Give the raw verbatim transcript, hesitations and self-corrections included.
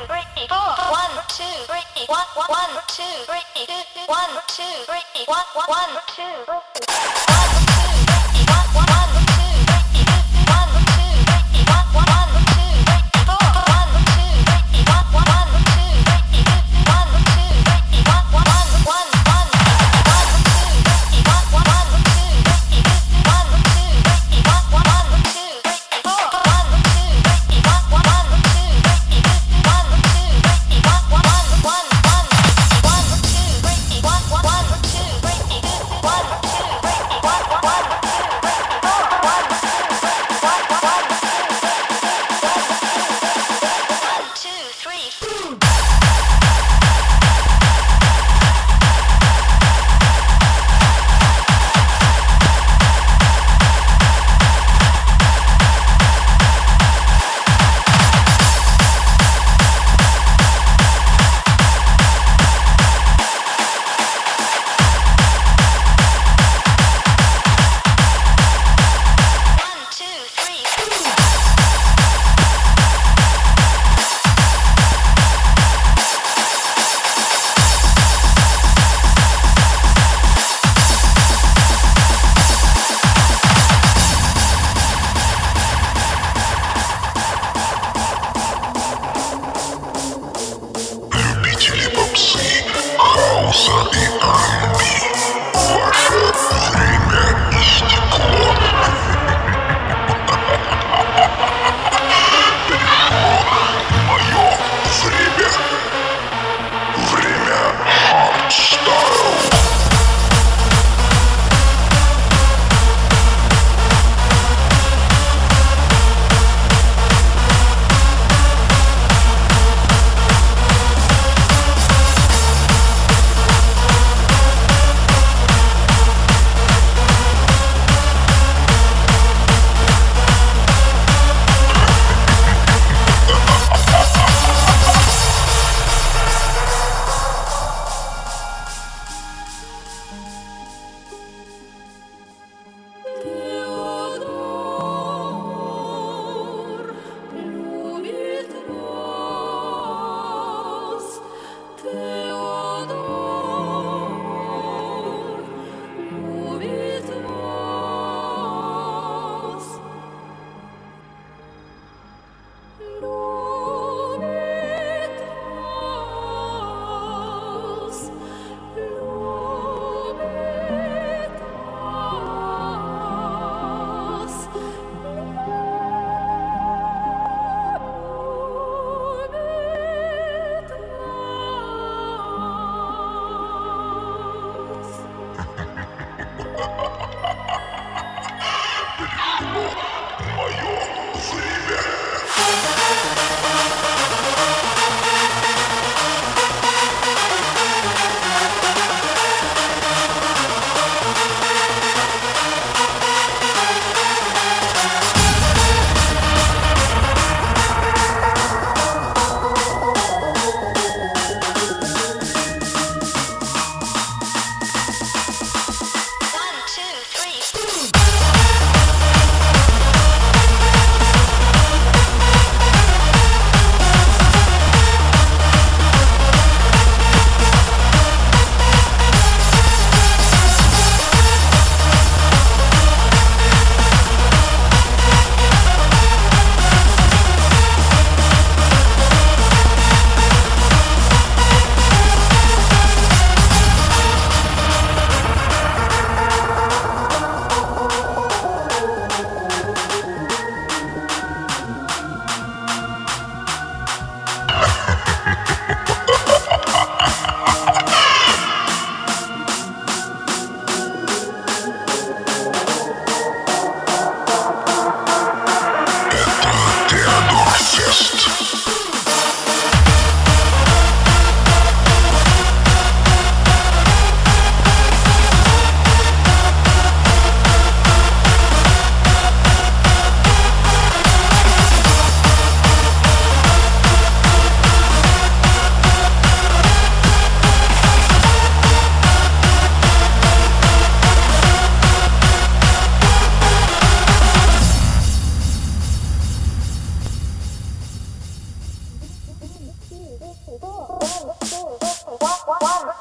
three, four. One, two, three, one, one, two, three, two, one, two, three, one, one, two, three, one, one, one, two, three, one, two, three, one, one, two, three, four. One, two, three, one, one, two, three, one, two, three, one, one, one, one, one, two, three, one, one, two, three, one, two, three, one, one, two, three, four. One, two, three, one, one, two, three, one, two, three, one, one, one, one, one, two, three, one, one, two, three, one, two. One, one,